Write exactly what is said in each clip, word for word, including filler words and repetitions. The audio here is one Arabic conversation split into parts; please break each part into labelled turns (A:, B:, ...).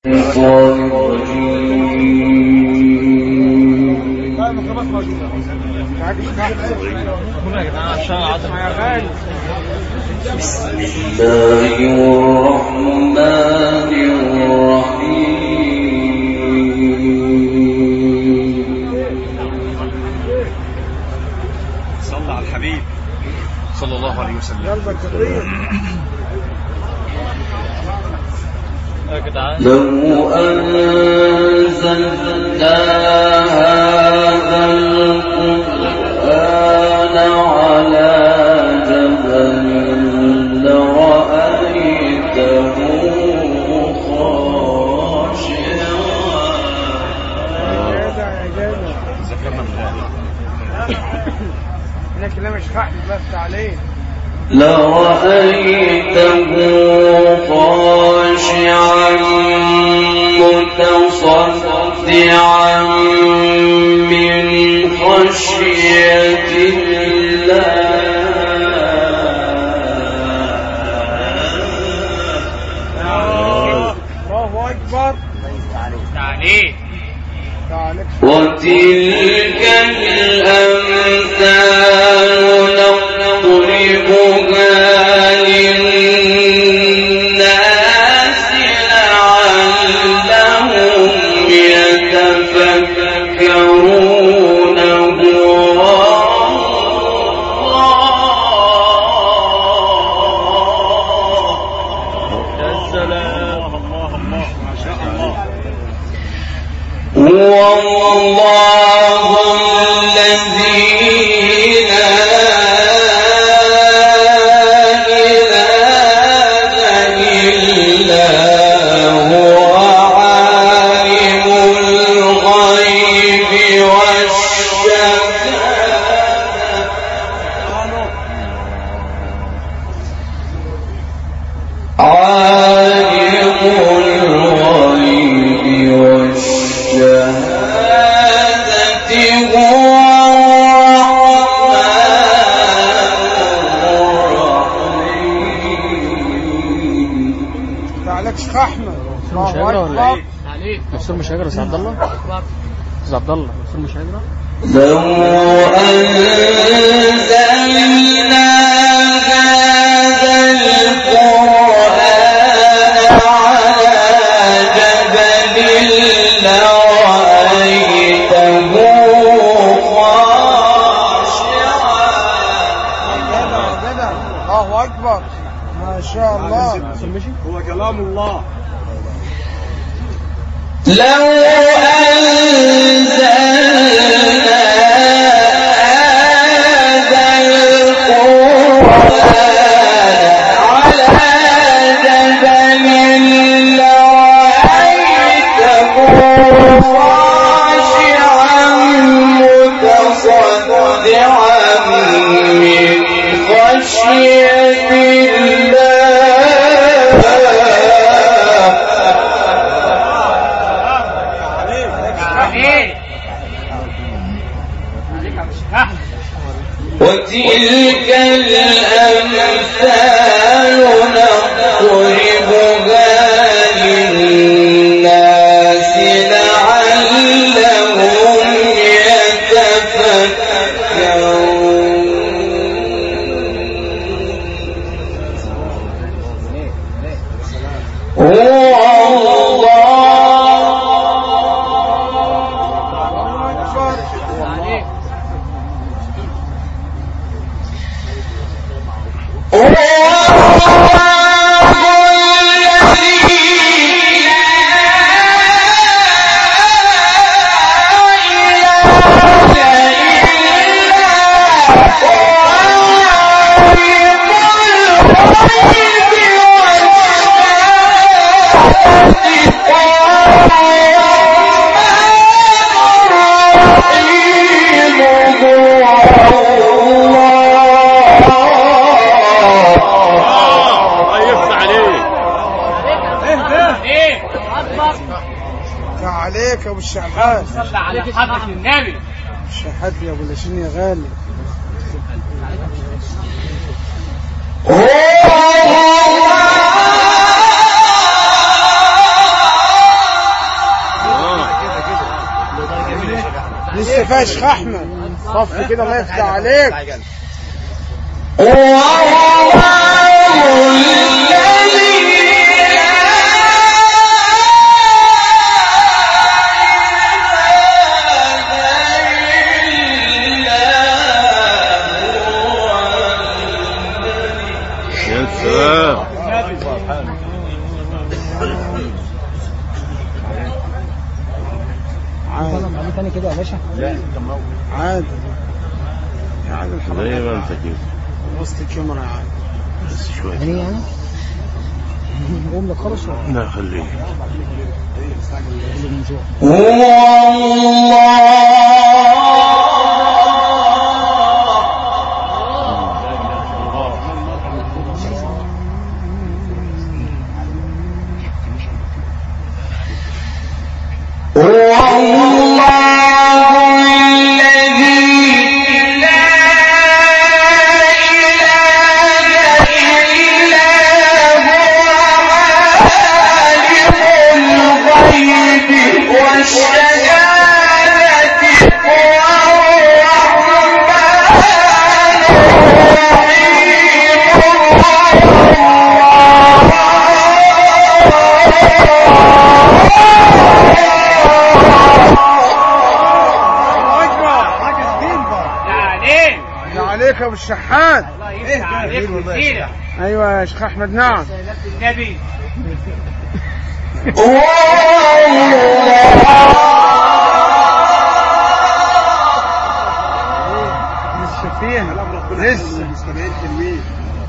A: لو أنزلنا هذا القرآن على جبل لرأيته لرأيته خاشعا متصدعا من خشية الله. الله أكبر. وتلك الأمثال نضربها للناس لعلهم يتفكرون. هو الله الذي لا إله إلا هو عالم الغيب والشهادة عالم الغيب والشهادة هو
B: مفسور مش هيقرأ سيد عبد الله سيد عبد الله مفسور مش هيقرأ.
A: لو أنزلنا هذا القرآن على جبل لرأيته خاشعا. الله أكبر ما شاء الله. هو كلام الله. لو أنزلنا هذا القرآن على جبل لرأيته خاشعا متصدعا من خشية الله. وتلك الأمثال نضربها للناس لعلهم يتفكرون. عليك يا ابو الشحات. صلى عليك حضرة النبي. الشحات يا ابو لاشين يا غالي. صف يا شيخ احمد، صف كده الله يفتح عليك.
B: عادي تاني كده يا باشا.
A: لا عادي عادي
C: زي ما انت كده
A: وسط الكاميرا عادي
C: بس شويه
B: يعني يعني قوم لك خالص.
C: لا خليه.
A: عليك يا ابو الشحات.
D: الله يفتح عليك ويزيدك.
A: ايوه يا شيخ احمد. نعم
D: النبي
A: لسه فيها لسه مستمعين حلوين.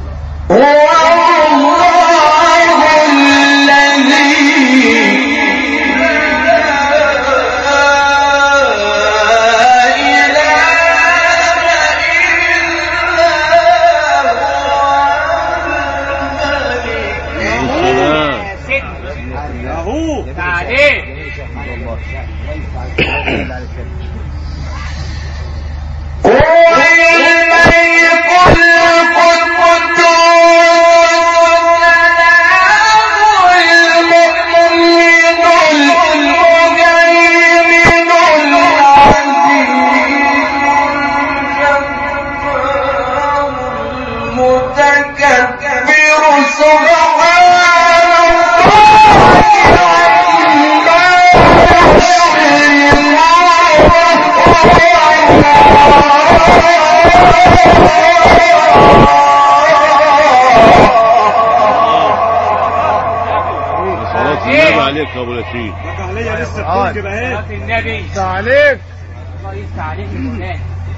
C: عليك يا ابو لشيد.
A: عليا لسه بتقول كده اهي.
D: النبي
A: يفتح عليك.
D: الله يفتح عليك المولان.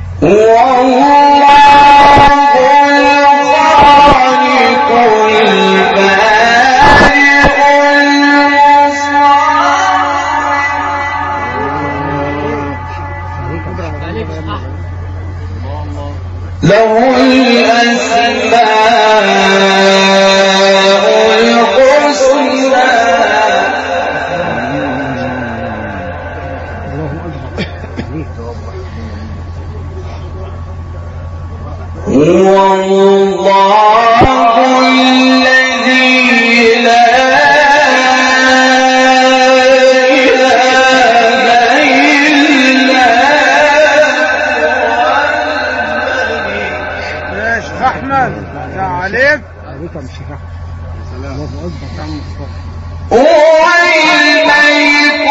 E: له الأسماء الحسنى. هو الله الذي لا إله إلا
A: يا شيخ احمد يفتح عليك.
B: عليك يا شيخ احمد. الله اكبر يا عم مصطفى.
E: هو الملك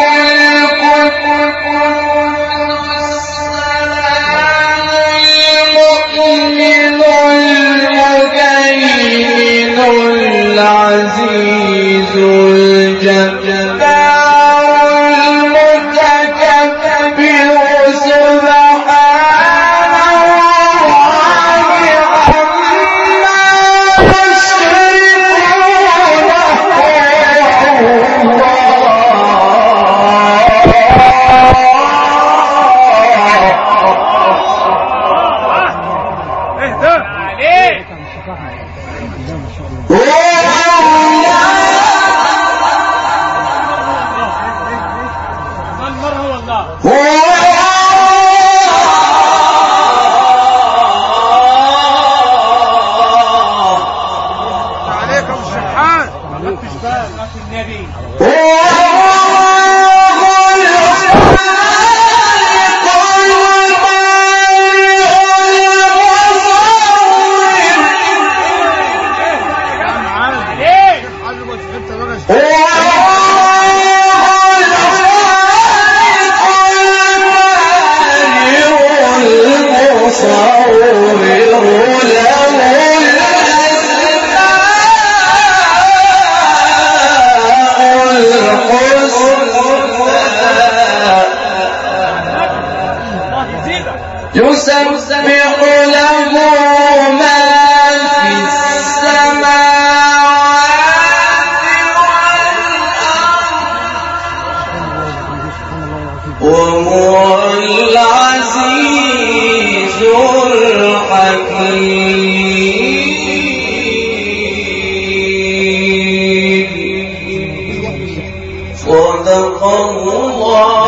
E: العزيز الجبار المتكبر سبحان الله عما يشركون. يسبح له ما في السماوات والأرض وهو العزيز الحكيم. صدق الله